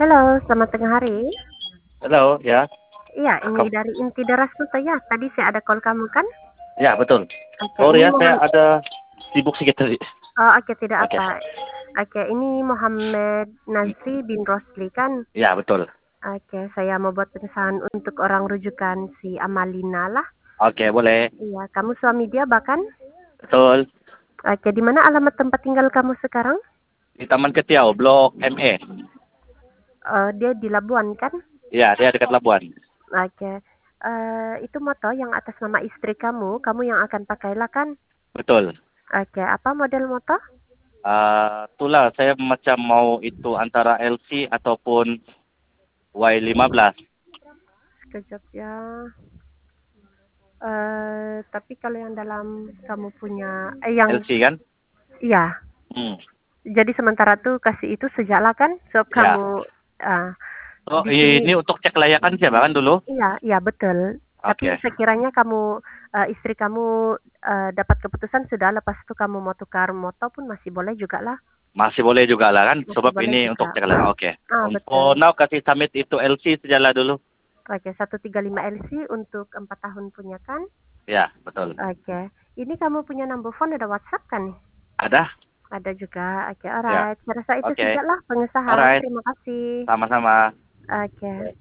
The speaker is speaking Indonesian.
Halo, selamat tengah hari. Halo, ya. Iya, ini Kak. dari inti Darasmu saya. Tadi saya ada call kamu kan? Ya, betul. Oke, Sorry ini ya, saya Muhammad. ada sibuk sedikit tadi. Oh, oke, tidak Oke. apa. Oke, ini Muhammad Nazri bin Rosli kan? Ya, betul. Oke, saya mau buat pemesanan untuk orang rujukan si Amalina lah. Oke, boleh. Iya, kamu suami dia bahkan? Betul. Oke, di mana alamat tempat tinggal kamu sekarang? Di Taman Ketiau, Blok ME. Dia di Labuan kan? Ya, dia dekat Labuan. Oke. Itu moto yang atas nama istri kamu yang akan pakailah kan? Betul. Oke, apa model moto? Itulah, saya macam mau itu antara LC ataupun Y15. Sekejap ya. Tapi kalau yang dalam kamu punya, yang LC kan? iya. Hmm. Jadi sementara tuh kasih itu sejaklah kan, sebab Ya. kamu uh, Oh, di sini. ini untuk cek layakan siapa kan dulu? Iya, iya betul. Tapi Oke. sekiranya istri kamu dapat keputusan sudah, lepas itu kamu mau tukar moto pun masih boleh juga lah, Masih boleh juga lah kan? masih Sebab boleh ini juga. untuk cek layakan. Oke. Betul. Untuk now kasih submit itu LC sejalan dulu. Oke, 135 LC untuk 4 tahun punya kan? Ya, betul. Oke. Ini kamu punya number phone, ada WhatsApp kan? Ada? Ada juga. Oke, Ya. alright. Saya rasa itu Oke. sajalah pengesahan. Alright. Terima kasih. Sama-sama. Oke.